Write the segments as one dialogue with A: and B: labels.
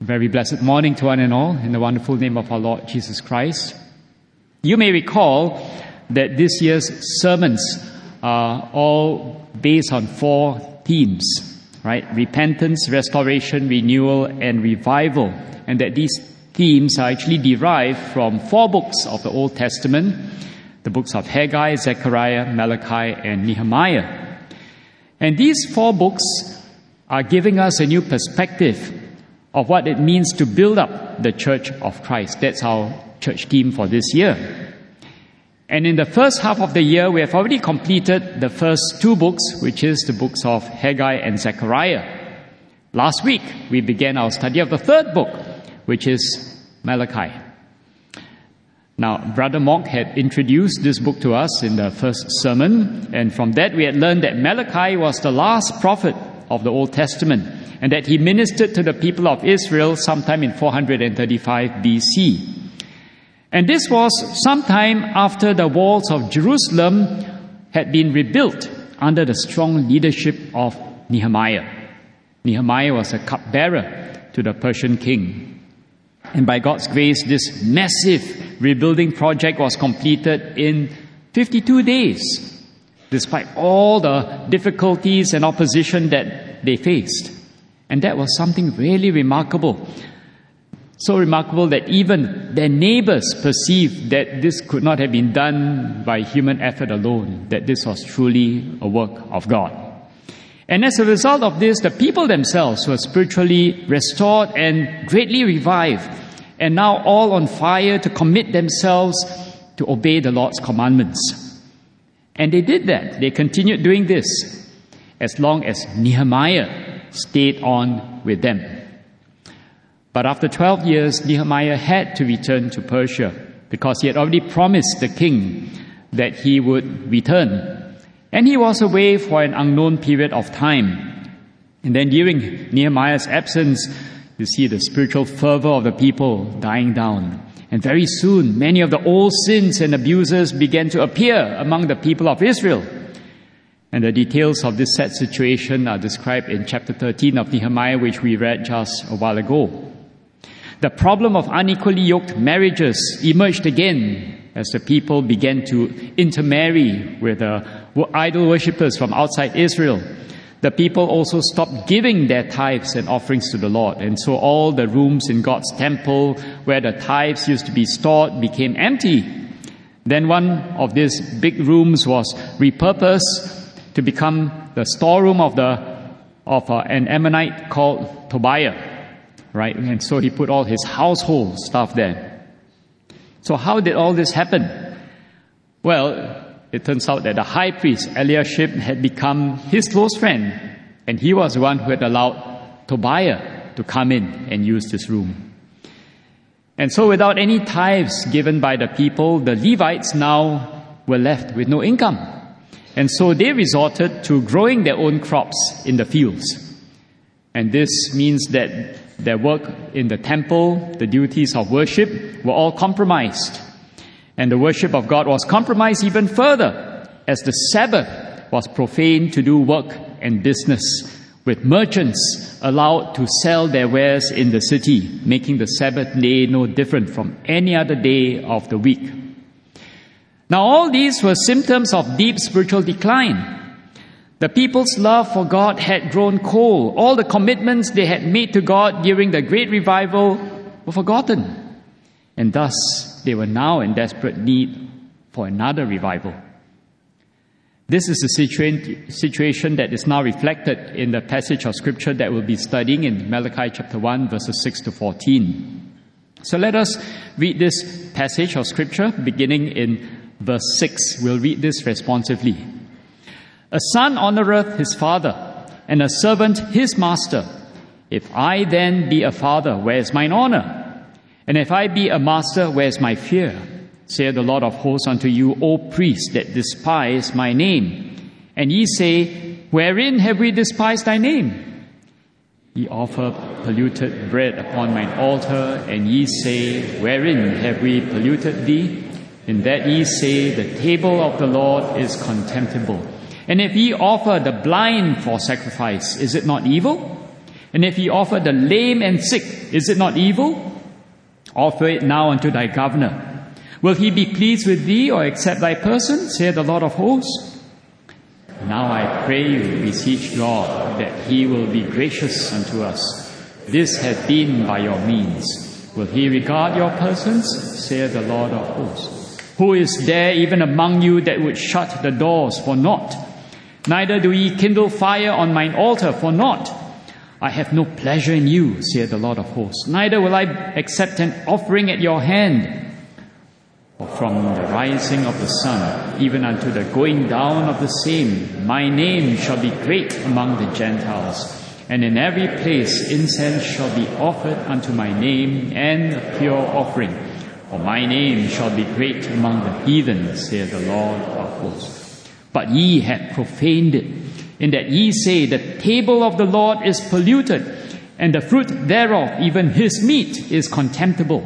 A: Very blessed morning to one and all, in the wonderful name of our Lord Jesus Christ. You may recall that this year's sermons are all based on 4 themes, right? Repentance, restoration, renewal, and revival. And that these themes are actually derived from 4 books of the Old Testament, the books of Haggai, Zechariah, Malachi, and Nehemiah. And these 4 books are giving us a new perspective of what it means to build up the Church of Christ. That's our church theme for this year. And in the first half of the year, we have already completed the first 2 books, which is the books of Haggai and Zechariah. Last week, we began our study of the 3rd book, which is Malachi. Now, Brother Mock had introduced this book to us in the first sermon, and from that we had learned that Malachi was the last prophet of the Old Testament, and that he ministered to the people of Israel sometime in 435 BC. And this was sometime after the walls of Jerusalem had been rebuilt under the strong leadership of Nehemiah. Nehemiah was a cupbearer to the Persian king. And by God's grace, this massive rebuilding project was completed in 52 days, despite all the difficulties and opposition that they faced. And that was something really remarkable. So remarkable that even their neighbors perceived that this could not have been done by human effort alone, that this was truly a work of God. And as a result of this, the people themselves were spiritually restored and greatly revived, and now all on fire to commit themselves to obey the Lord's commandments. And they did that. They continued doing this as long as Nehemiah stayed on with them. But after 12 years, Nehemiah had to return to Persia because he had already promised the king that he would return. And he was away for an unknown period of time. And then during Nehemiah's absence, you see the spiritual fervor of the people dying down. And very soon, many of the old sins and abuses began to appear among the people of Israel. And the details of this sad situation are described in chapter 13 of Nehemiah, which we read just a while ago. The problem of unequally yoked marriages emerged again as the people began to intermarry with the idol worshippers from outside Israel. The people also stopped giving their tithes and offerings to the Lord. And so all the rooms in God's temple where the tithes used to be stored became empty. Then one of these big rooms was repurposed to become the storeroom of an Ammonite called Tobiah, right? And so he put all his household stuff there. So how did all this happen? Well, it turns out that the high priest Eliashib had become his close friend, and he was the one who had allowed Tobiah to come in and use this room. And so without any tithes given by the people, the Levites now were left with no income. And so they resorted to growing their own crops in the fields. And this means that their work in the temple, the duties of worship, were all compromised. And the worship of God was compromised even further, as the Sabbath was profaned to do work and business, with merchants allowed to sell their wares in the city, making the Sabbath day no different from any other day of the week. Now, all these were symptoms of deep spiritual decline. The people's love for God had grown cold. All the commitments they had made to God during the great revival were forgotten. And thus, they were now in desperate need for another revival. This is the situation that is now reflected in the passage of Scripture that we'll be studying in Malachi chapter 1, verses 6 to 14. So let us read this passage of Scripture beginning in Verse 6, we'll read this responsively. A son honoreth his father, and a servant his master. If I then be a father, where is mine honor? And if I be a master, where is my fear? Saith the Lord of hosts unto you, O priests that despise my name. And ye say, wherein have we despised thy name? Ye offer polluted bread upon mine altar, and ye say, wherein have we polluted thee? In that ye say, the table of the Lord is contemptible. And if ye offer the blind for sacrifice, is it not evil? And if he offer the lame and sick, is it not evil? Offer it now unto thy governor. Will he be pleased with thee, or accept thy person, saith the Lord of hosts? Now I pray you, beseech God, that he will be gracious unto us. This hath been by your means. Will he regard your persons, saith the Lord of hosts? Who is there even among you that would shut the doors for naught? Neither do ye kindle fire on mine altar for naught. I have no pleasure in you, saith the Lord of hosts. Neither will I accept an offering at your hand. For from the rising of the sun, even unto the going down of the same, my name shall be great among the Gentiles. And in every place incense shall be offered unto my name, and a pure offering. For my name shall be great among the heathen, saith the Lord of hosts. But ye have profaned it, in that ye say, the table of the Lord is polluted, and the fruit thereof, even his meat, is contemptible.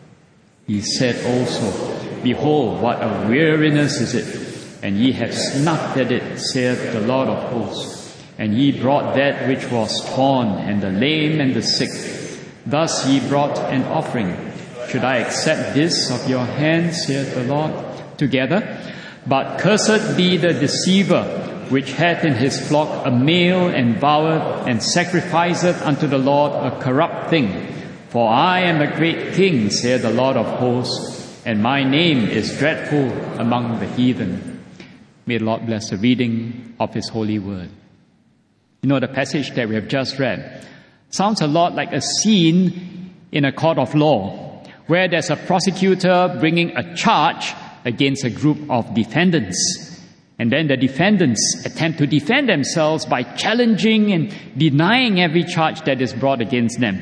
A: Ye said also, behold, what a weariness is it, and ye have snuffed at it, saith the Lord of hosts. And ye brought that which was torn, and the lame and the sick. Thus ye brought an offering. Should I accept this of your hand, saith the Lord, together? But cursed be the deceiver, which hath in his flock a male, and voweth and sacrificeth unto the Lord a corrupt thing. For I am a great king, saith the Lord of hosts, and my name is dreadful among the heathen. May the Lord bless the reading of his holy word. You know, the passage that we have just read sounds a lot like a scene in a court of law, where there's a prosecutor bringing a charge against a group of defendants. And then the defendants attempt to defend themselves by challenging and denying every charge that is brought against them.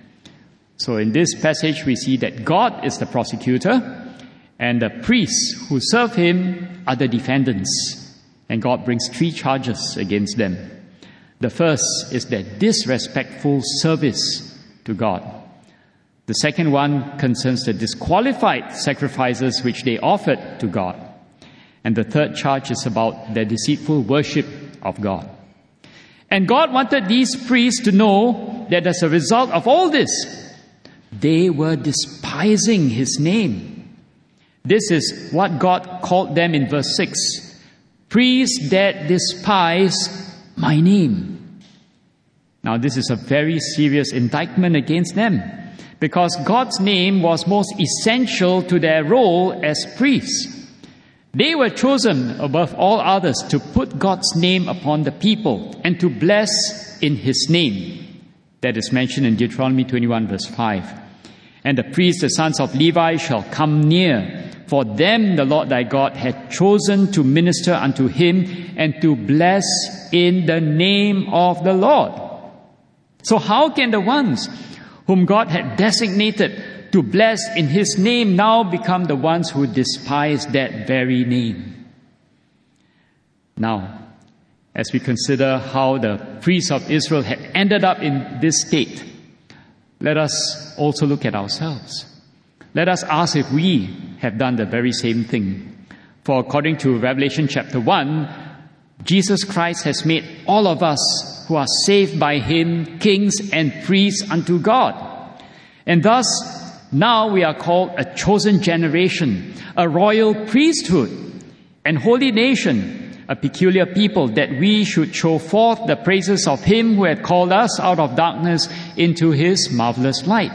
A: So in this passage, we see that God is the prosecutor, and the priests who serve him are the defendants. And God brings 3 charges against them. The first is their disrespectful service to God. The second one concerns the disqualified sacrifices which they offered to God. And the third charge is about their deceitful worship of God. And God wanted these priests to know that as a result of all this, they were despising his name. This is what God called them in verse 6. Priests that despise my name. Now this is a very serious indictment against them, because God's name was most essential to their role as priests. They were chosen above all others to put God's name upon the people and to bless in his name. That is mentioned in Deuteronomy 21 verse 5. And the priests, the sons of Levi, shall come near. For them the Lord thy God had chosen to minister unto him and to bless in the name of the Lord. So how can the ones whom God had designated to bless in his name now become the ones who despise that very name? Now, as we consider how the priests of Israel had ended up in this state, let us also look at ourselves. Let us ask if we have done the very same thing. For according to Revelation chapter 1, Jesus Christ has made all of us who are saved by him kings and priests unto God. And thus, now we are called a chosen generation, a royal priesthood, and holy nation, a peculiar people, that we should show forth the praises of him who had called us out of darkness into his marvelous light.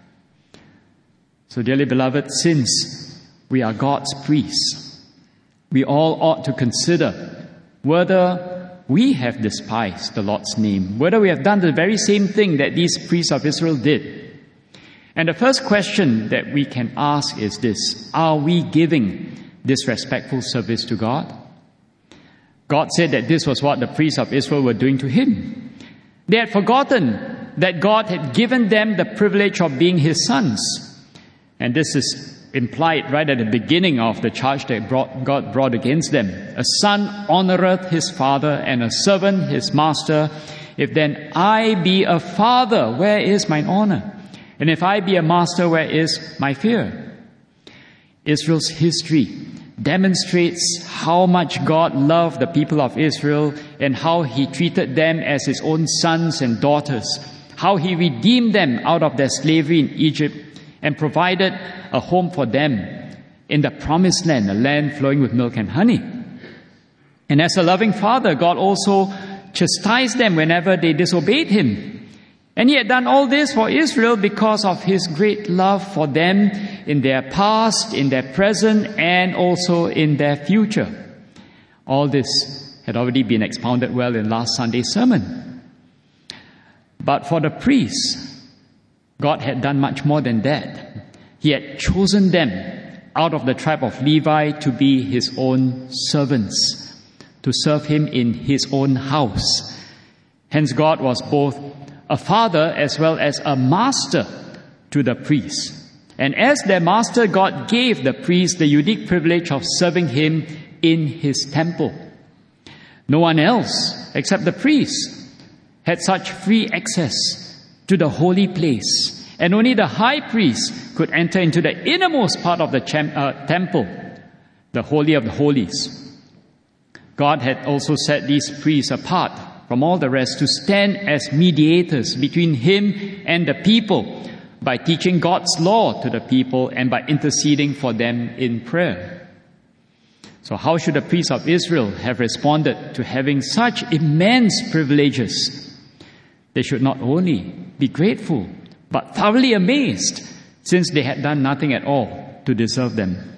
A: So, dearly beloved, since we are God's priests, we all ought to consider whether we have despised the Lord's name, whether we have done the very same thing that these priests of Israel did. And the first question that we can ask is this: are we giving disrespectful service to God? God said that this was what the priests of Israel were doing to him. They had forgotten that God had given them the privilege of being his sons. And this is implied right at the beginning of the charge that God brought against them. A son honoreth his father, and a servant his master. If then I be a father, where is mine honor? And if I be a master, where is my fear? Israel's history demonstrates how much God loved the people of Israel and how he treated them as his own sons and daughters. how He redeemed them out of their slavery in Egypt and provided a home for them in the promised land, a land flowing with milk and honey. And as a loving Father, God also chastised them whenever they disobeyed Him. And He had done all this for Israel because of His great love for them in their past, in their present, and also in their future. All this had already been expounded well in last Sunday's sermon. But for the priests, God had done much more than that. He had chosen them out of the tribe of Levi to be His own servants, to serve Him in His own house. Hence, God was both a father as well as a master to the priests. And as their master, God gave the priests the unique privilege of serving Him in His temple. No one else, except the priests, had such free access to the holy place. And only the high priest could enter into the innermost part of the temple, the Holy of the Holies. God had also set these priests apart from all the rest to stand as mediators between Him and the people by teaching God's law to the people and by interceding for them in prayer. So how should the priests of Israel have responded to having such immense privileges? They should not only be grateful, but thoroughly amazed, since they had done nothing at all to deserve them.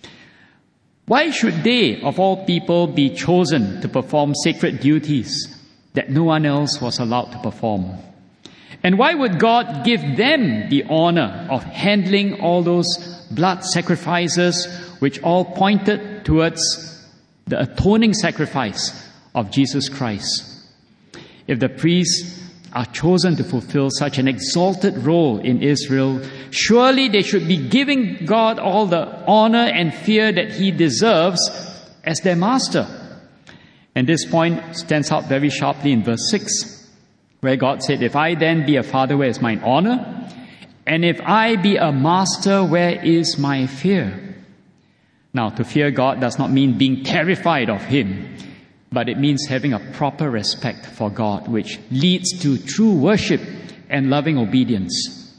A: Why should they, of all people, be chosen to perform sacred duties that no one else was allowed to perform? And why would God give them the honor of handling all those blood sacrifices which all pointed towards the atoning sacrifice of Jesus Christ? If the priests are chosen to fulfill such an exalted role in Israel, surely they should be giving God all the honor and fear that He deserves as their master. And this point stands out very sharply in verse 6, where God said, "If I then be a father, where is mine honor? And if I be a master, where is my fear?" Now, to fear God does not mean being terrified of Him, but it means having a proper respect for God, which leads to true worship and loving obedience.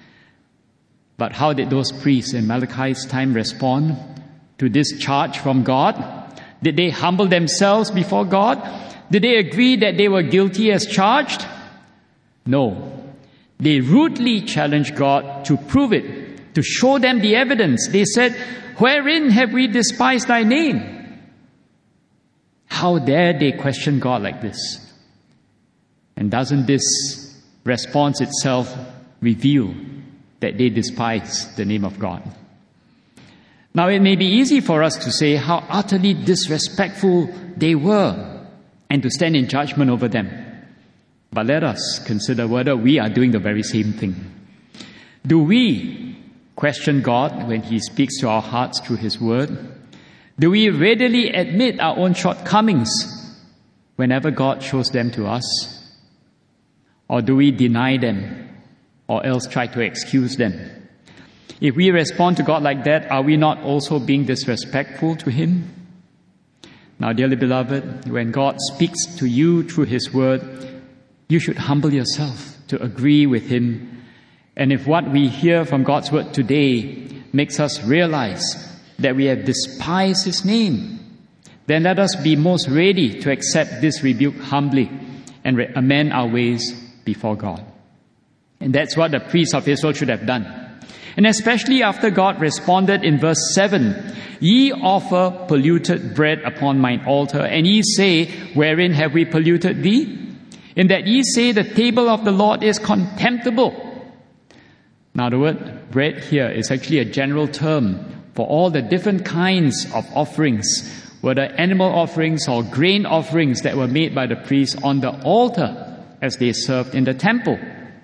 A: But how did those priests in Malachi's time respond to this charge from God? Did they humble themselves before God? Did they agree that they were guilty as charged? No. They rudely challenged God to prove it, to show them the evidence. They said, "Wherein have we despised thy name?" How dare they question God like this? And doesn't this response itself reveal that they despise the name of God? Now, it may be easy for us to say how utterly disrespectful they were and to stand in judgment over them. But let us consider whether we are doing the very same thing. Do we question God when He speaks to our hearts through His Word? Do we readily admit our own shortcomings whenever God shows them to us? Or do we deny them or else try to excuse them? If we respond to God like that, are we not also being disrespectful to Him? Now, dearly beloved, when God speaks to you through His Word, you should humble yourself to agree with Him. And if what we hear from God's Word today makes us realize that we have despised His name, then let us be most ready to accept this rebuke humbly and amend our ways before God. And that's what the priests of Israel should have done. And especially after God responded in verse 7, "Ye offer polluted bread upon mine altar, and ye say, Wherein have we polluted thee? In that ye say, The table of the Lord is contemptible." Now, the word bread here is actually a general term for all the different kinds of offerings, whether animal offerings or grain offerings that were made by the priests on the altar as they served in the temple.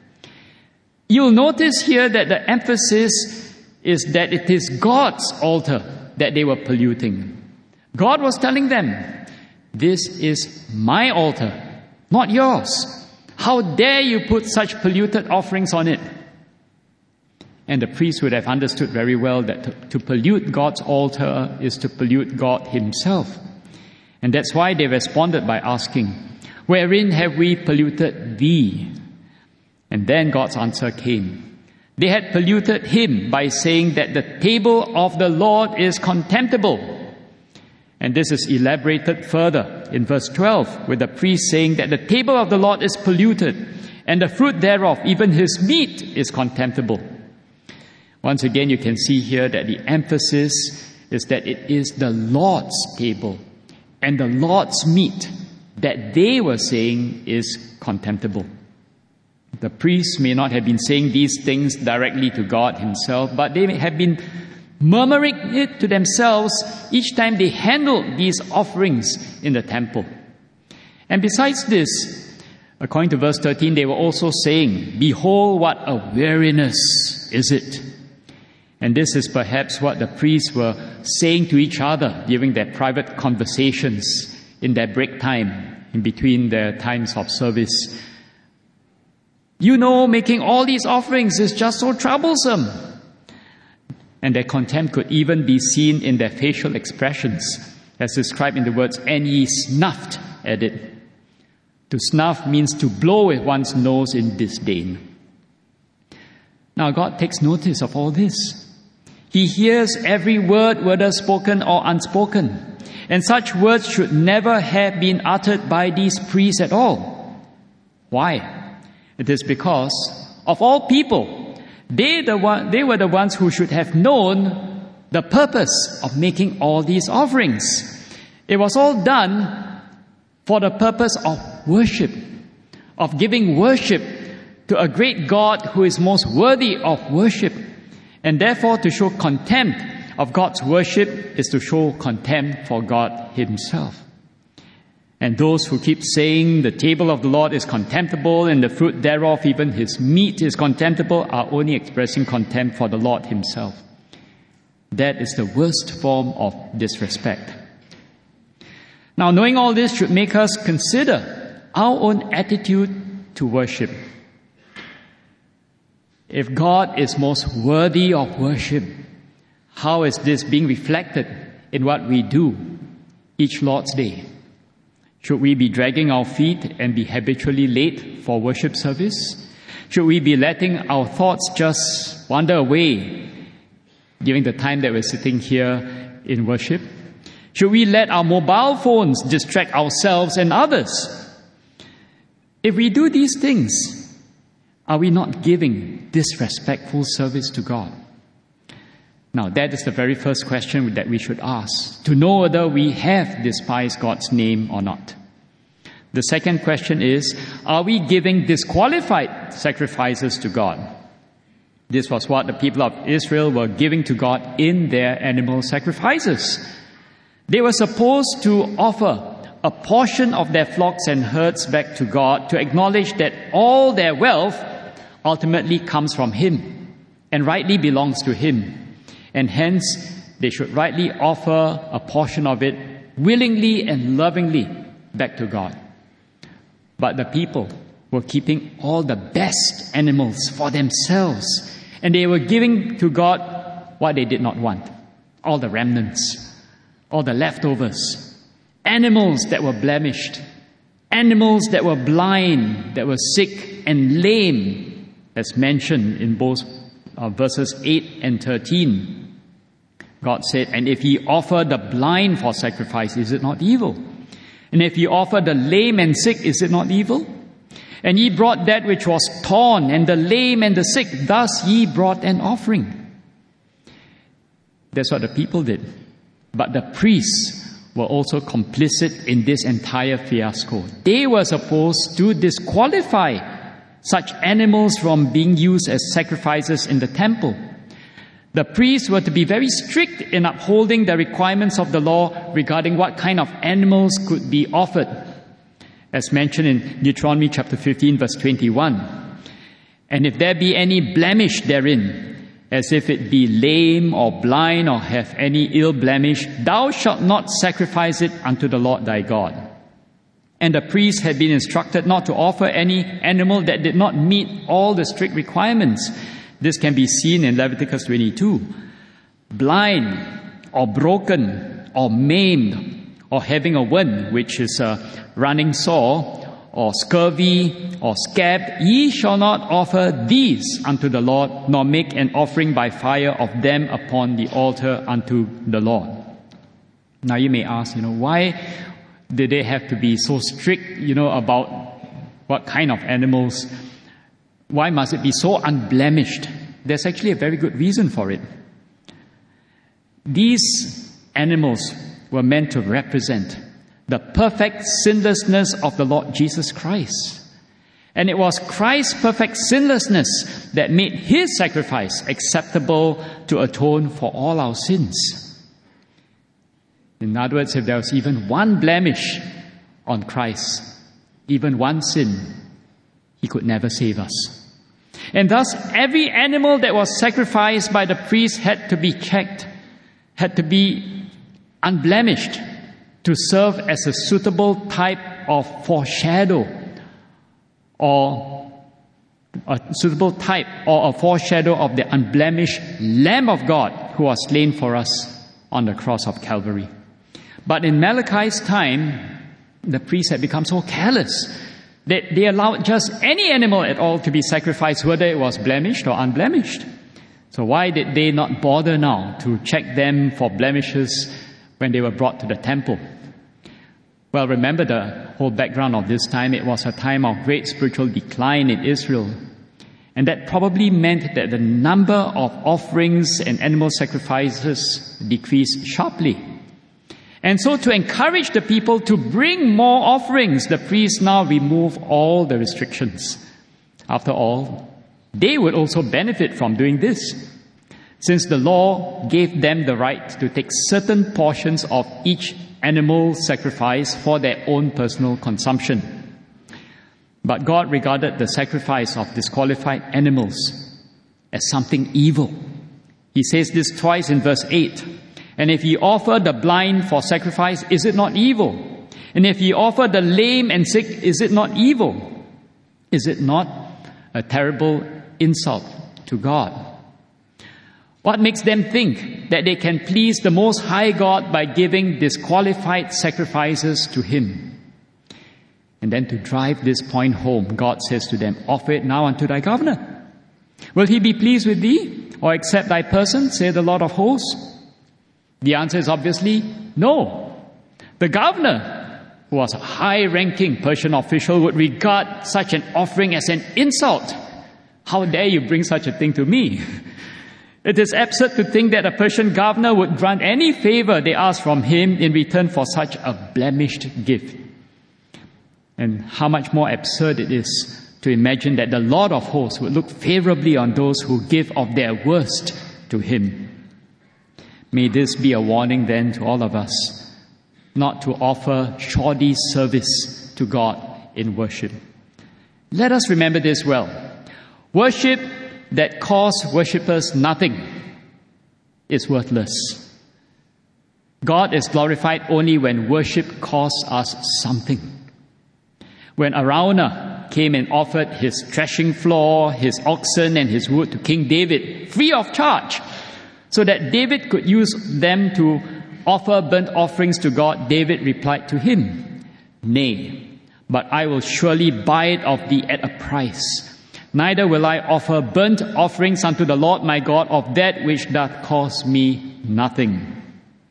A: You'll notice here that the emphasis is that it is God's altar that they were polluting. God was telling them, "This is my altar, not yours. How dare you put such polluted offerings on it?" And the priests would have understood very well that to pollute God's altar is to pollute God Himself. And that's why they responded by asking, "Wherein have we polluted thee?" And then God's answer came. They had polluted him by saying that the table of the Lord is contemptible. And this is elaborated further in verse 12, with the priest saying that the table of the Lord is polluted, and the fruit thereof, even his meat, is contemptible. Once again, you can see here that the emphasis is that it is the Lord's table and the Lord's meat that they were saying is contemptible. The priests may not have been saying these things directly to God himself, but they may have been murmuring it to themselves each time they handled these offerings in the temple. And besides this, according to verse 13, they were also saying, "Behold, what a weariness is it." And this is perhaps what the priests were saying to each other during their private conversations in their break time, in between their times of service. "You know, making all these offerings is just so troublesome." And their contempt could even be seen in their facial expressions, as described in the words, "And ye snuffed at it." To snuff means to blow with one's nose in disdain. Now God takes notice of all this. He hears every word, whether spoken or unspoken. And such words should never have been uttered by these priests at all. Why? It is because, of all people, they were the ones who should have known the purpose of making all these offerings. It was all done for the purpose of worship, of giving worship to a great God who is most worthy of worship. And therefore, to show contempt of God's worship is to show contempt for God himself. And those who keep saying the table of the Lord is contemptible and the fruit thereof, even his meat, is contemptible, are only expressing contempt for the Lord himself. That is the worst form of disrespect. Now, knowing all this should make us consider our own attitude to worship. If God is most worthy of worship, how is this being reflected in what we do each Lord's Day? Should we be dragging our feet and be habitually late for worship service? Should we be letting our thoughts just wander away during the time that we're sitting here in worship? Should we let our mobile phones distract ourselves and others? If we do these things, are we not giving disrespectful service to God? Now, that is the very first question that we should ask, to know whether we have despised God's name or not. The second question is, are we giving disqualified sacrifices to God? This was what the people of Israel were giving to God in their animal sacrifices. They were supposed to offer a portion of their flocks and herds back to God to acknowledge that all their wealth ultimately comes from Him and rightly belongs to Him. And hence, they should rightly offer a portion of it willingly and lovingly back to God. But the people were keeping all the best animals for themselves, and they were giving to God what they did not want. All the remnants, all the leftovers, animals that were blemished, animals that were blind, that were sick and lame, as mentioned in both verses 8 and 13. God said, "And if ye offer the blind for sacrifice, is it not evil? And if ye offer the lame and sick, is it not evil? And ye brought that which was torn, and the lame and the sick, thus ye brought an offering." That's what the people did. But the priests were also complicit in this entire fiasco. They were supposed to disqualify such animals from being used as sacrifices in the temple. The priests were to be very strict in upholding the requirements of the law regarding what kind of animals could be offered, as mentioned in Deuteronomy chapter 15, verse 21. "And if there be any blemish therein, as if it be lame or blind or have any ill blemish, thou shalt not sacrifice it unto the Lord thy God." And the priests had been instructed not to offer any animal that did not meet all the strict requirements. This can be seen in Leviticus 22. Blind or broken or maimed or having a wen, which is a running sore, or scurvy, or scab, ye shall not offer these unto the Lord, nor make an offering by fire of them upon the altar unto the Lord. Now you may ask, why did they have to be so strict, about what kind of animals? Why must it be so unblemished? There's actually a very good reason for it. These animals were meant to represent the perfect sinlessness of the Lord Jesus Christ. And it was Christ's perfect sinlessness that made His sacrifice acceptable to atone for all our sins. In other words, if there was even one blemish on Christ, even one sin, He could never save us. And thus, every animal that was sacrificed by the priest had to be checked, had to be unblemished to serve as a suitable type of foreshadow or a suitable type or a foreshadow of the unblemished Lamb of God who was slain for us on the cross of Calvary. But in Malachi's time, the priests had become so careless that they allowed just any animal at all to be sacrificed, whether it was blemished or unblemished. So why did they not bother now to check them for blemishes when they were brought to the temple? Well, remember the whole background of this time. It was a time of great spiritual decline in Israel. And that probably meant that the number of offerings and animal sacrifices decreased sharply. And so to encourage the people to bring more offerings, the priests now remove all the restrictions. After all, they would also benefit from doing this, since the law gave them the right to take certain portions of each animal sacrifice for their own personal consumption. But God regarded the sacrifice of disqualified animals as something evil. He says this twice in verse 8. And if ye offer the blind for sacrifice, is it not evil? And if ye offer the lame and sick, is it not evil? Is it not a terrible insult to God? What makes them think that they can please the Most High God by giving disqualified sacrifices to Him? And then to drive this point home, God says to them, offer it now unto thy governor. Will he be pleased with thee, or accept thy person, say the Lord of hosts? The answer is obviously no. The governor, who was a high-ranking Persian official, would regard such an offering as an insult. How dare you bring such a thing to me? It is absurd to think that a Persian governor would grant any favor they ask from him in return for such a blemished gift. And how much more absurd it is to imagine that the Lord of hosts would look favorably on those who give of their worst to Him. May this be a warning then to all of us, not to offer shoddy service to God in worship. Let us remember this well. Worship that costs worshippers nothing is worthless. God is glorified only when worship costs us something. When Araunah came and offered his threshing floor, his oxen, and his wood to King David free of charge, so that David could use them to offer burnt offerings to God, David replied to him, Nay, but I will surely buy it of thee at a price. Neither will I offer burnt offerings unto the Lord my God of that which doth cost me nothing.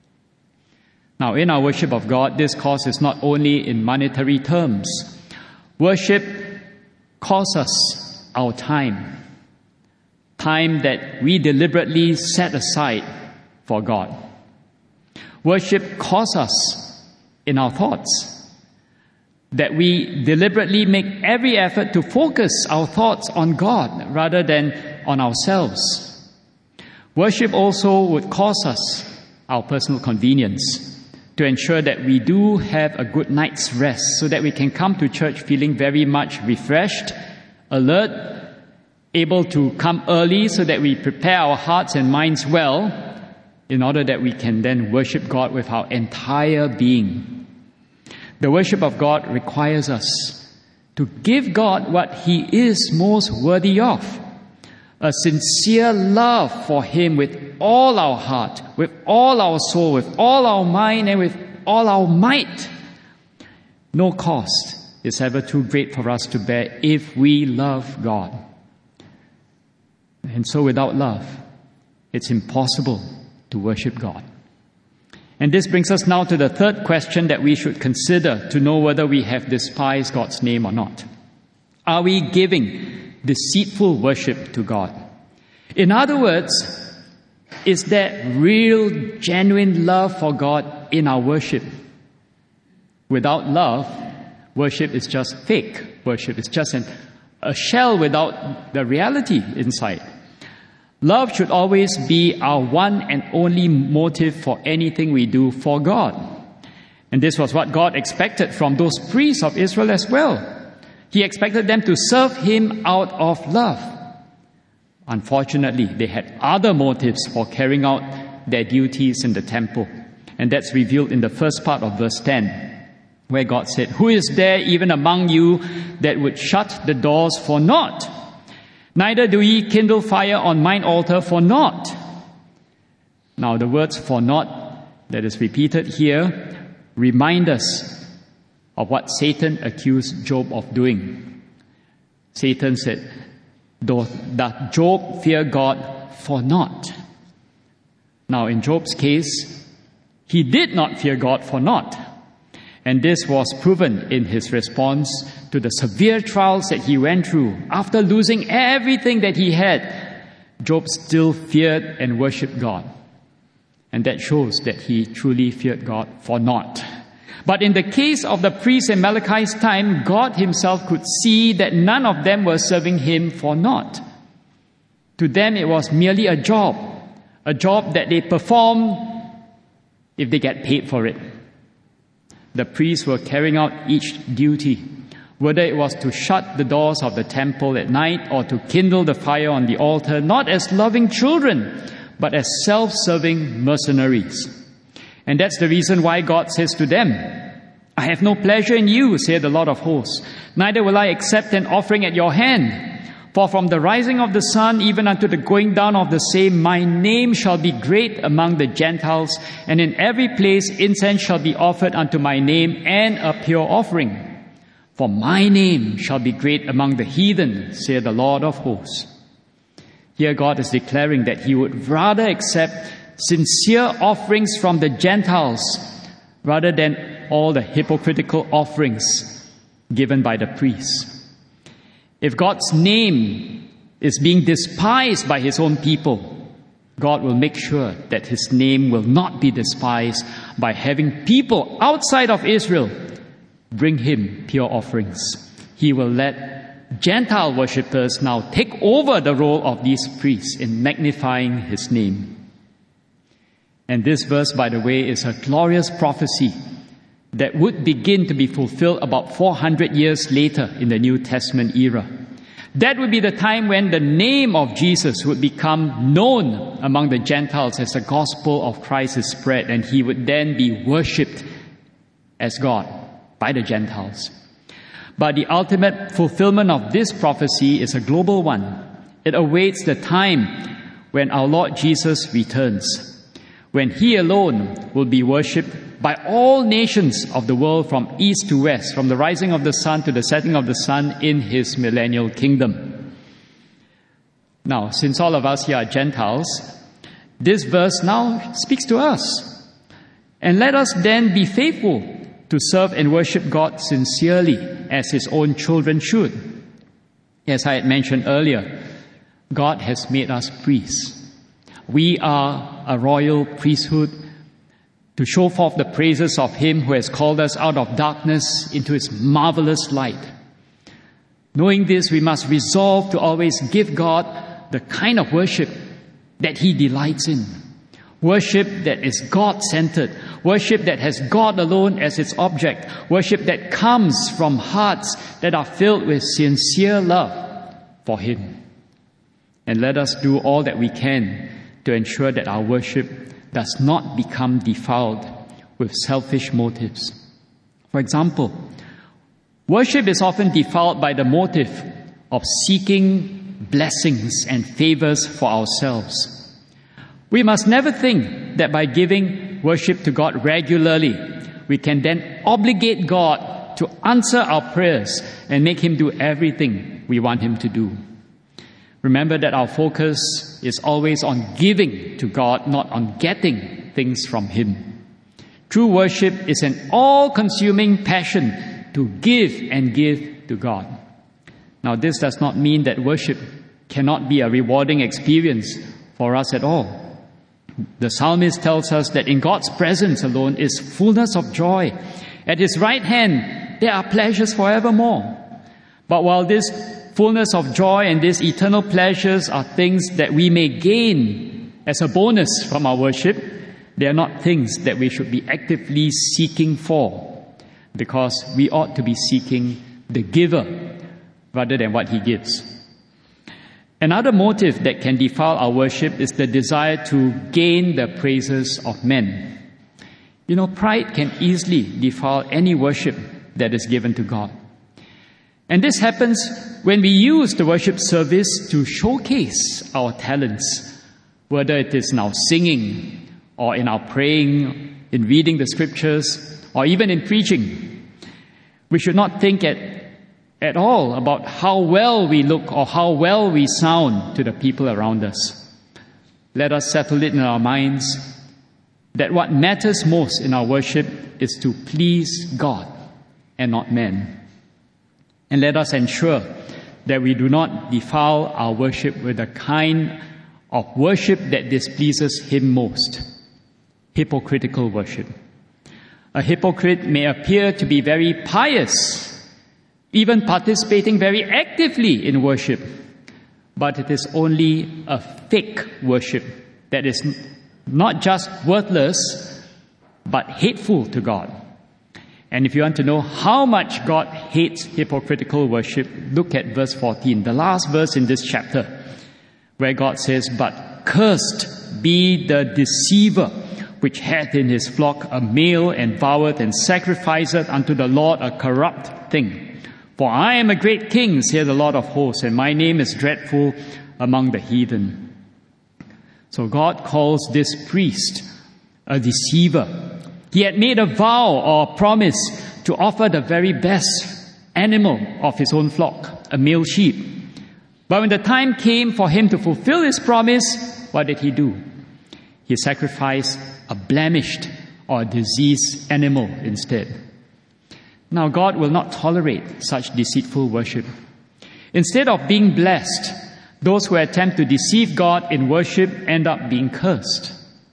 A: Now, in our worship of God, this cost is not only in monetary terms. Worship costs us our time that we deliberately set aside for God. Worship costs us in our thoughts, that we deliberately make every effort to focus our thoughts on God rather than on ourselves. Worship also would cost us our personal convenience to ensure that we do have a good night's rest so that we can come to church feeling very much refreshed, alert, able to come early so that we prepare our hearts and minds well in order that we can then worship God with our entire being. The worship of God requires us to give God what He is most worthy of, a sincere love for Him with all our heart, with all our soul, with all our mind, and with all our might. No cost is ever too great for us to bear if we love God. And so without love, it's impossible to worship God. And this brings us now to the third question that we should consider to know whether we have despised God's name or not. Are we giving deceitful worship to God? In other words, is there real, genuine love for God in our worship? Without love, worship is just fake. Worship is just a shell without the reality inside. Love should always be our one and only motive for anything we do for God. And this was what God expected from those priests of Israel as well. He expected them to serve Him out of love. Unfortunately, they had other motives for carrying out their duties in the temple. And that's revealed in the first part of verse 10, where God said, "Who is there even among you that would shut the doors for naught? Neither do ye kindle fire on mine altar for naught." Now the words "for naught" that is repeated here remind us of what Satan accused Job of doing. Satan said, "Doth Job fear God for naught?" Now in Job's case, he did not fear God for naught. And this was proven in his response to the severe trials that he went through. After losing everything that he had, Job still feared and worshipped God. And that shows that he truly feared God for naught. But in the case of the priests in Malachi's time, God Himself could see that none of them were serving Him for naught. To them it was merely a job that they perform if they get paid for it. The priests were carrying out each duty, whether it was to shut the doors of the temple at night or to kindle the fire on the altar, not as loving children, but as self-serving mercenaries. And that's the reason why God says to them, "I have no pleasure in you, saith the Lord of hosts, neither will I accept an offering at your hand. For from the rising of the sun even unto the going down of the same, my name shall be great among the Gentiles, and in every place incense shall be offered unto my name, and a pure offering. For my name shall be great among the heathen, saith the Lord of hosts." Here God is declaring that He would rather accept sincere offerings from the Gentiles rather than all the hypocritical offerings given by the priests. If God's name is being despised by His own people, God will make sure that His name will not be despised by having people outside of Israel bring Him pure offerings. He will let Gentile worshippers now take over the role of these priests in magnifying His name. And this verse, by the way, is a glorious prophecy that would begin to be fulfilled about 400 years later in the New Testament era. That would be the time when the name of Jesus would become known among the Gentiles as the gospel of Christ is spread, and He would then be worshipped as God by the Gentiles. But the ultimate fulfillment of this prophecy is a global one. It awaits the time when our Lord Jesus returns, when He alone will be worshipped by all nations of the world from east to west, from the rising of the sun to the setting of the sun in His millennial kingdom. Now, since all of us here are Gentiles, this verse now speaks to us. And let us then be faithful to serve and worship God sincerely as His own children should. As I had mentioned earlier, God has made us priests. We are a royal priesthood to show forth the praises of Him who has called us out of darkness into His marvelous light. Knowing this, we must resolve to always give God the kind of worship that He delights in. Worship that is God-centered. Worship that has God alone as its object. Worship that comes from hearts that are filled with sincere love for Him. And let us do all that we can to ensure that our worship does not become defiled with selfish motives. For example, worship is often defiled by the motive of seeking blessings and favors for ourselves. We must never think that by giving worship to God regularly, we can then obligate God to answer our prayers and make Him do everything we want Him to do. Remember that our focus is always on giving to God, not on getting things from Him. True worship is an all-consuming passion to give and give to God. Now, this does not mean that worship cannot be a rewarding experience for us at all. The psalmist tells us that in God's presence alone is fullness of joy. At His right hand, there are pleasures forevermore. But while this fullness of joy and these eternal pleasures are things that we may gain as a bonus from our worship, they are not things that we should be actively seeking for, because we ought to be seeking the giver rather than what He gives. Another motive that can defile our worship is the desire to gain the praises of men. Pride can easily defile any worship that is given to God. And this happens when we use the worship service to showcase our talents, whether it is in our singing or in our praying, in reading the scriptures, or even in preaching. We should not think at all about how well we look or how well we sound to the people around us. Let us settle it in our minds that what matters most in our worship is to please God and not men. And let us ensure that we do not defile our worship with the kind of worship that displeases Him most: hypocritical worship. A hypocrite may appear to be very pious, even participating very actively in worship, but it is only a fake worship that is not just worthless, but hateful to God. And if you want to know how much God hates hypocritical worship, look at verse 14, the last verse in this chapter, where God says, "But cursed be the deceiver, which hath in his flock a male, and voweth and sacrificeth unto the Lord a corrupt thing. For I am a great king, saith the Lord of hosts, and my name is dreadful among the heathen." So God calls this priest a deceiver. He had made a vow or a promise to offer the very best animal of his own flock, a male sheep. But when the time came for him to fulfill his promise, what did he do? He sacrificed a blemished or a diseased animal instead. Now, God will not tolerate such deceitful worship. Instead of being blessed, those who attempt to deceive God in worship end up being cursed.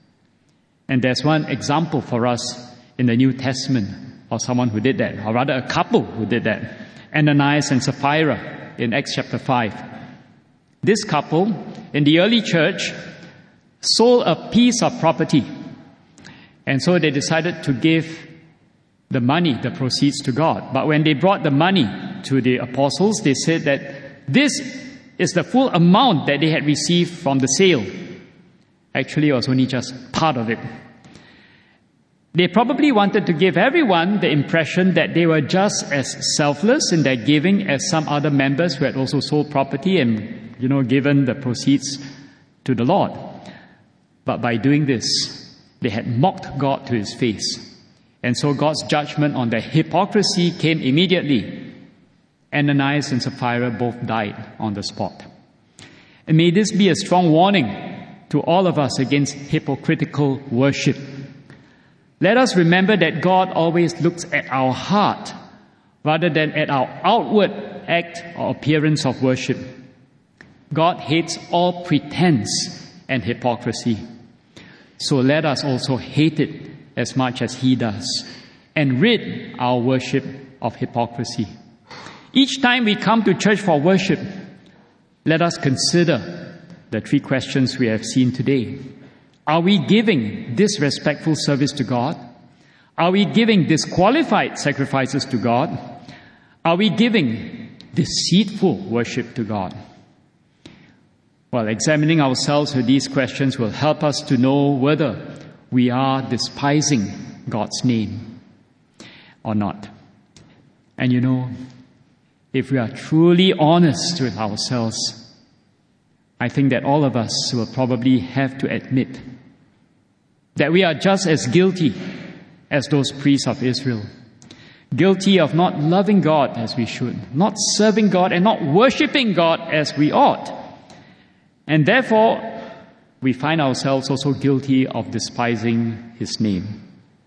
A: And there's one example for us in the New Testament of someone who did that, or rather a couple who did that, Ananias and Sapphira in Acts chapter 5. This couple in the early church sold a piece of property, and so they decided to give the money, the proceeds, to God. But when they brought the money to the apostles, they said that this is the full amount that they had received from the sale. Actually, it was only just part of it. They probably wanted to give everyone the impression that they were just as selfless in their giving as some other members who had also sold property and, given the proceeds to the Lord. But by doing this, they had mocked God to His face. And so God's judgment on their hypocrisy came immediately. Ananias and Sapphira both died on the spot. And may this be a strong warning to all of us against hypocritical worship. Let us remember that God always looks at our heart rather than at our outward act or appearance of worship. God hates all pretense and hypocrisy. So let us also hate it as much as He does, and rid our worship of hypocrisy. Each time we come to church for worship, let us consider the three questions we have seen today. Are we giving disrespectful service to God? Are we giving disqualified sacrifices to God? Are we giving deceitful worship to God? Well, examining ourselves with these questions will help us to know whether we are despising God's name or not. And if we are truly honest with ourselves, I think that all of us will probably have to admit that we are just as guilty as those priests of Israel. guilty of not loving God as we should, not serving God and not worshiping God as we ought. And therefore, we find ourselves also guilty of despising His name.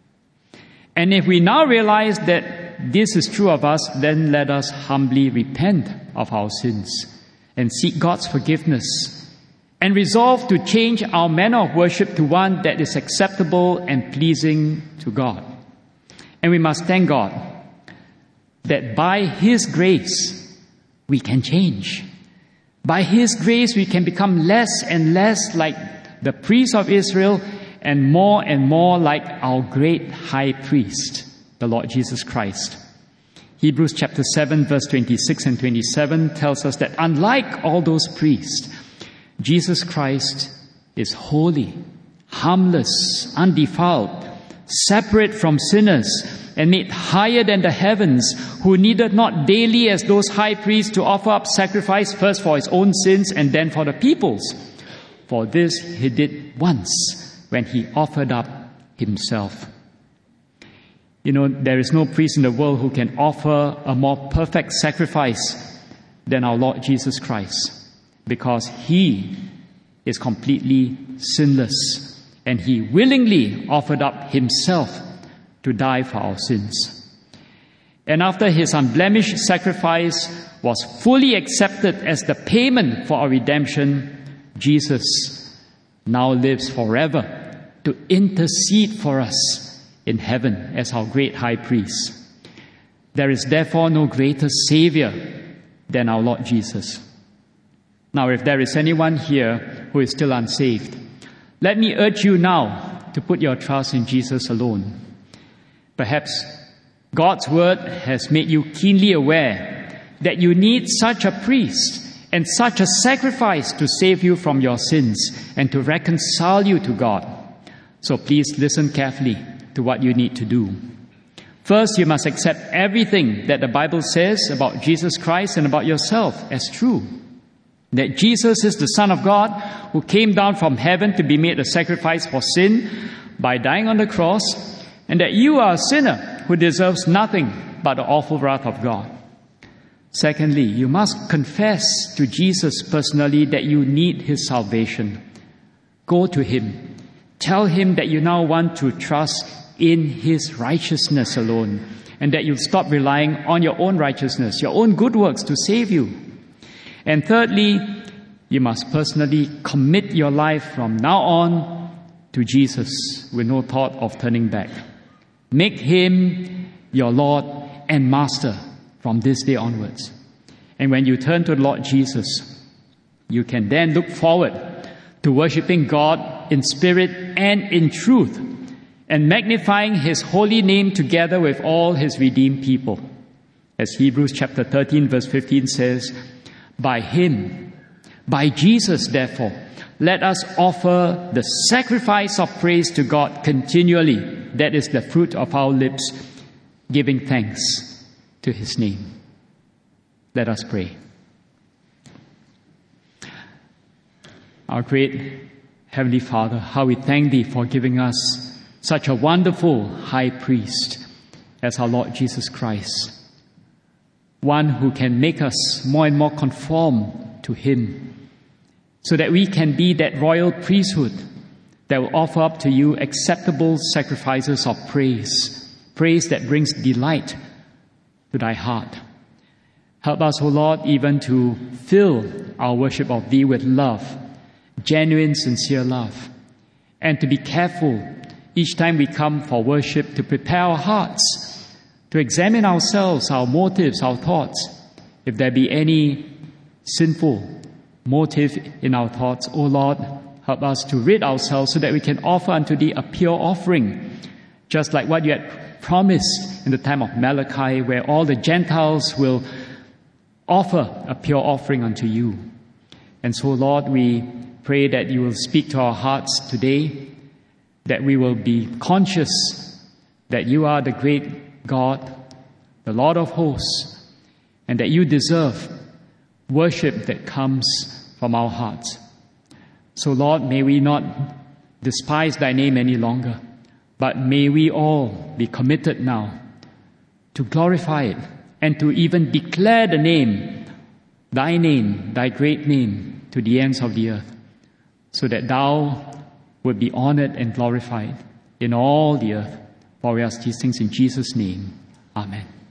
A: And if we now realize that this is true of us, then let us humbly repent of our sins and seek God's forgiveness and resolve to change our manner of worship to one that is acceptable and pleasing to God. And we must thank God that by His grace we can change. By His grace we can become less and less like the priests of Israel and more like our great high priest, the Lord Jesus Christ. Hebrews chapter 7 verse 26 and 27 tells us that unlike all those priests, Jesus Christ is holy, harmless, undefiled, separate from sinners, and made higher than the heavens, who needed not daily as those high priests to offer up sacrifice first for His own sins and then for the people's. For this He did once when He offered up Himself. You know, there is no priest in the world who can offer a more perfect sacrifice than our Lord Jesus Christ, because He is completely sinless and He willingly offered up Himself to die for our sins. And after His unblemished sacrifice was fully accepted as the payment for our redemption, Jesus now lives forever to intercede for us in heaven as our great high priest. There is therefore no greater Savior than our Lord Jesus. Now, if there is anyone here who is still unsaved, let me urge you now to put your trust in Jesus alone. Perhaps God's word has made you keenly aware that you need such a priest and such a sacrifice to save you from your sins and to reconcile you to God. So please listen carefully to what you need to do. First, you must accept everything that the Bible says about Jesus Christ and about yourself as true. That Jesus is the Son of God who came down from heaven to be made a sacrifice for sin by dying on the cross, and that you are a sinner who deserves nothing but the awful wrath of God. Secondly, you must confess to Jesus personally that you need His salvation. Go to Him. Tell Him that you now want to trust in His righteousness alone, and that you'll stop relying on your own righteousness, your own good works to save you. And thirdly, you must personally commit your life from now on to Jesus with no thought of turning back. Make Him your Lord and Master from this day onwards. And when you turn to the Lord Jesus, you can then look forward to worshiping God in spirit and in truth, and magnifying His holy name together with all His redeemed people. As Hebrews chapter 13 verse 15 says, by Him, by Jesus, therefore, let us offer the sacrifice of praise to God continually. That is the fruit of our lips, giving thanks to His name. Let us pray. Our great Heavenly Father, how we thank Thee for giving us such a wonderful high priest as our Lord Jesus Christ. One who can make us more and more conform to Him, so that we can be that royal priesthood that will offer up to You acceptable sacrifices of praise, praise that brings delight to Thy heart. Help us, O Lord, even to fill our worship of Thee with love, genuine, sincere love, and to be careful each time we come for worship to prepare our hearts, to examine ourselves, our motives, our thoughts. If there be any sinful motive in our thoughts, O Lord, help us to rid ourselves so that we can offer unto Thee a pure offering, just like what You had promised in the time of Malachi, where all the Gentiles will offer a pure offering unto You. And so, Lord, we pray that You will speak to our hearts today, that we will be conscious that You are the great God, the Lord of hosts, and that You deserve worship that comes from our hearts. So, Lord, may we not despise Thy name any longer, but may we all be committed now to glorify it, and to even declare the name, thy great name, to the ends of the earth, so that thou would be honored and glorified in all the earth. For we ask these things in Jesus' name. Amen.